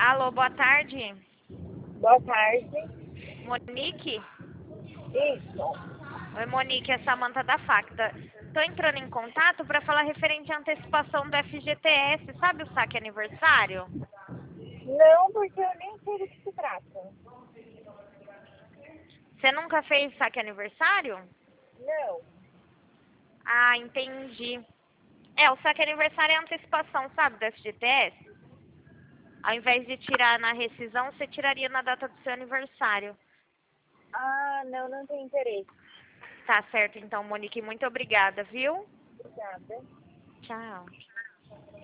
Alô, boa tarde. Boa tarde. Monique? Isso. Oi, Monique, é Samanta da Facta. Estou entrando em contato para falar referente à antecipação do FGTS. Sabe o saque aniversário? Não, porque eu nem sei do que se trata. Você nunca fez saque aniversário? Não. Ah, entendi. O saque aniversário é a antecipação, sabe, do FGTS? Ao invés de tirar na rescisão, você tiraria na data do seu aniversário. Ah, não tenho interesse. Tá certo, então, Monique. Muito obrigada, viu? Obrigada. Tchau.